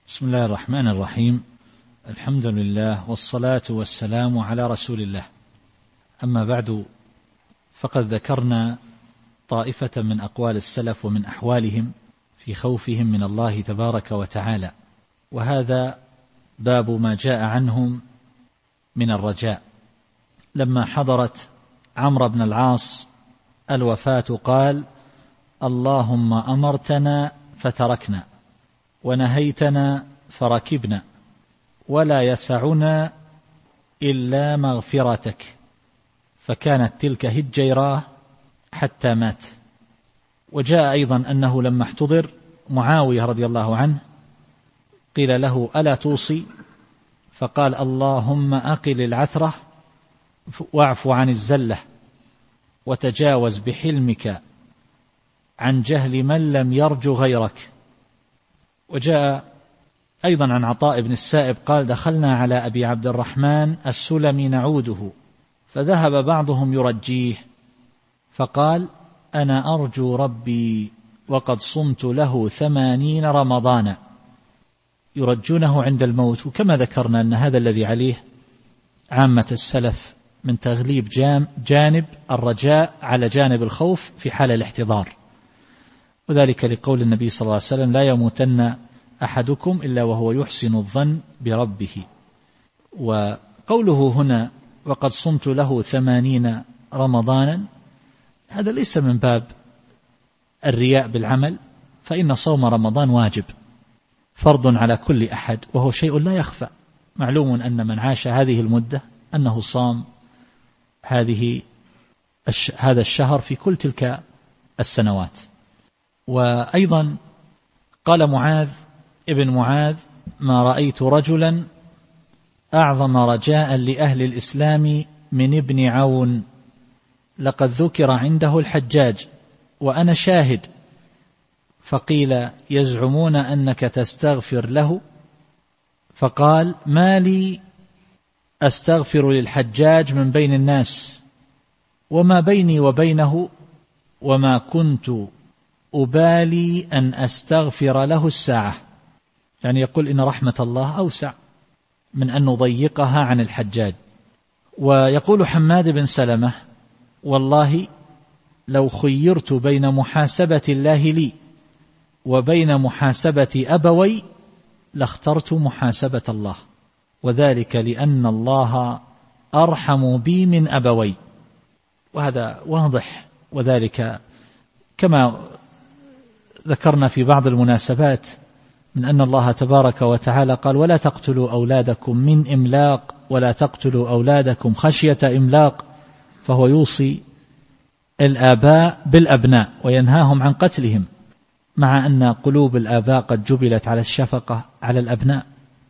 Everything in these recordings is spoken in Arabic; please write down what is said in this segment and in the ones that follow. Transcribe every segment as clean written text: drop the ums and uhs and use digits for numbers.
بسم الله الرحمن الرحيم. الحمد لله والصلاة والسلام على رسول الله. أما بعد، فقد ذكرنا طائفة من أقوال السلف ومن أحوالهم في خوفهم من الله تبارك وتعالى، وهذا باب ما جاء عنهم من الرجاء. لما حضرت عمرو بن العاص الوفاة قال: اللهم أمرتنا فتركنا ونهيتنا فركبنا ولا يسعنا إلا مغفرتك. فكانت تلك هجيراه حتى مات. وجاء أيضا أنه لما احتضر معاوية رضي الله عنه قيل له: ألا توصي؟ فقال: اللهم أقل العثرة واعف عن الزلة وتجاوز بحلمك عن جهل من لم يرج غيرك. وجاء أيضا عن عطاء بن السائب قال: دخلنا على أبي عبد الرحمن السلمي نعوده، فذهب بعضهم يرجيه، فقال: أنا أرجو ربي وقد صمت له 80 رمضانا. يرجونه عند الموت. وكما ذكرنا أن هذا الذي عليه عامة السلف من تغليب جانب الرجاء على جانب الخوف في حال الاحتضار، وذلك لقول النبي صلى الله عليه وسلم: لا يموتن أحدكم إلا وهو يحسن الظن بربه. وقوله هنا وقد صمت له 80 رمضانا، هذا ليس من باب الرياء بالعمل، فإن صوم رمضان واجب فرض على كل أحد، وهو شيء لا يخفى. معلوم أن من عاش هذه المدة أنه صام هذا الشهر في كل تلك السنوات. وأيضا قال معاذ ابن معاذ: ما رأيت رجلا أعظم رجاء لأهل الإسلام من ابن عون، لقد ذكر عنده الحجاج وأنا شاهد. فقيل: يزعمون أنك تستغفر له؟ فقال: ما لي أستغفر للحجاج من بين الناس، وما بيني وبينه وما كنت أبالي أن أستغفر له الساعة. يعني يقول إن رحمة الله أوسع من أن نضيقها عن الحجاج. ويقول حماد بن سلمة: والله لو خيرت بين محاسبة الله لي وبين محاسبة أبوي لاخترت محاسبة الله، وذلك لأن الله أرحم بي من أبوي. وهذا واضح، وذلك كما ذكرنا في بعض المناسبات من أن الله تبارك وتعالى قال: ولا تقتلوا أولادكم من إملاق ولا تقتلوا أولادكم خشية إملاق. فهو يوصي الآباء بالأبناء وينهاهم عن قتلهم، مع أن قلوب الآباء قد جبلت على الشفقة على الأبناء.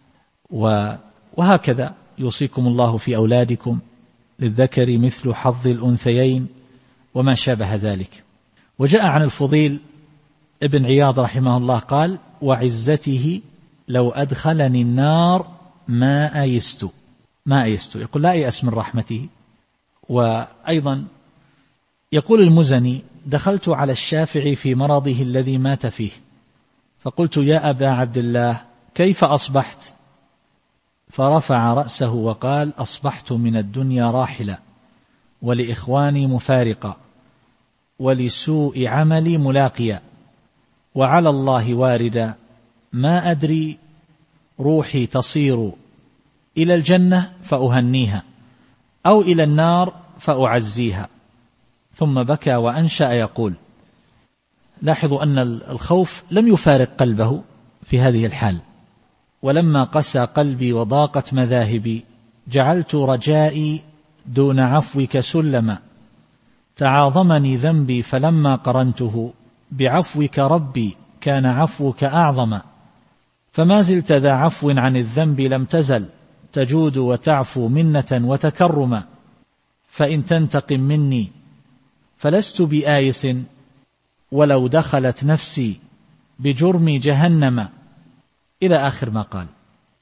وهكذا يوصيكم الله في أولادكم للذكر مثل حظ الأنثيين وما شابه ذلك. وجاء عن الفضيل ابن عياض رحمه الله قال: وعزته لو أدخلني النار ما أيست. يقول: لا يأس من رحمته. وأيضا يقول المزني: دخلت على الشافعي في مرضه الذي مات فيه، فقلت: يا أبا عبد الله كيف أصبحت؟ فرفع رأسه وقال: أصبحت من الدنيا راحلا، ولإخواني مفارقا، ولسوء عملي ملاقيا، وعلى الله واردا، ما أدري روحي تصير إلى الجنة فأهنيها أو إلى النار فأعزيها. ثم بكى وأنشأ يقول. لاحظوا أن الخوف لم يفارق قلبه في هذه الحال. ولما قسى قلبي وضاقت مذاهبي جعلت رجائي دون عفوك سلما، تعاظمني ذنبي فلما قرنته بعفوك ربي كان عفوك أعظما، فما زلت ذا عفو عن الذنب لم تزل تجود وتعفو منة وتكرما، فإن تنتقم مني فلست بآيس ولو دخلت نفسي بجرم جهنم، إلى آخر ما قال.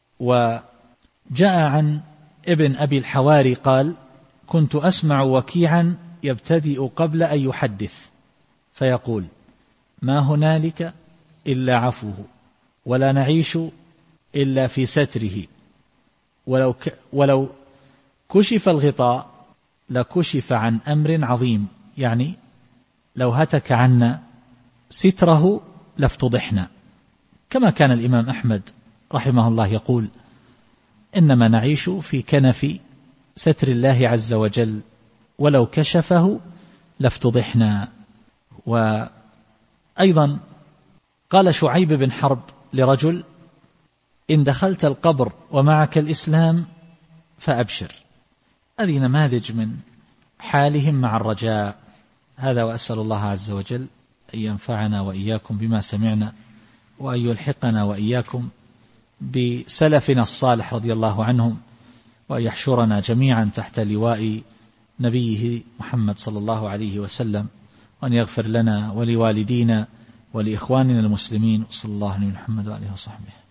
وجاء عن ابن أبي الحواري قال: كنت أسمع وكيعا يبتدئ قبل أن يحدث فيقول: ما هنالك إلا عفوه، ولا نعيش إلا في ستره، ولو كشف الغطاء لكشف عن أمر عظيم، يعني لو هتك عنا ستره لافتضحنا، كما كان الإمام أحمد رحمه الله يقول: إنما نعيش في كنف ستر الله عز وجل، ولو كشفه لافتضحنا. وأيضا قال شعيب بن حرب لرجل: إن دخلت القبر ومعك الإسلام فأبشر. هذه نماذج من حالهم مع الرجاء. هذا، وأسأل الله عز وجل أن ينفعنا وإياكم بما سمعنا، وأن يلحقنا وإياكم بسلفنا الصالح رضي الله عنهم، وأن يحشرنا جميعا تحت لواء نبيه محمد صلى الله عليه وسلم، وأن يغفر لنا ولوالدينا ولإخواننا المسلمين، صلى الله عليه محمد وآله وصحبه.